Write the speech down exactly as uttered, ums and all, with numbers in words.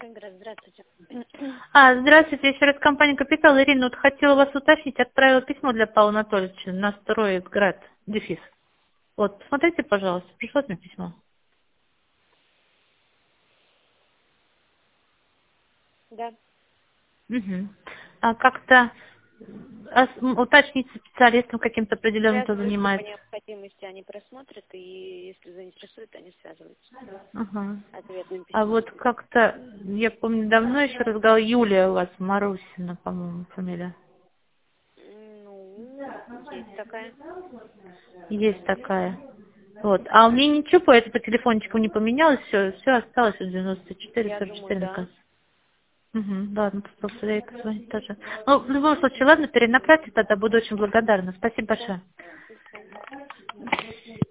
Стройград, здравствуйте. А, здравствуйте, еще раз компания «Капитал». Ирина, вот хотела вас уточнить, отправила письмо для Павла Анатольевича на Стройград, дефис. Вот, посмотрите, пожалуйста, пришло мне письмо. Да. Угу. А как-то ос- м, уточнить со специалистом каким-то определенным, Сейчас кто вышло по занимается. необходимости, они просмотрят, и если заинтересует, они связываются Ага. ответным А письмом. вот как-то, я помню, давно еще разговаривала, Юлия у вас, Марусина, по-моему, фамилия. Ну, есть такая. Есть такая. Вот. А у меня ничего по этому телефончику не поменялось, все, все осталось от девяносто четыре Я сорок думаю, четыре на да. конце. Угу, ладно, просто я ей позвонить тоже. Ну, в любом случае, ладно, перенаправьте, тогда буду очень благодарна. Спасибо Да. большое. До свидания.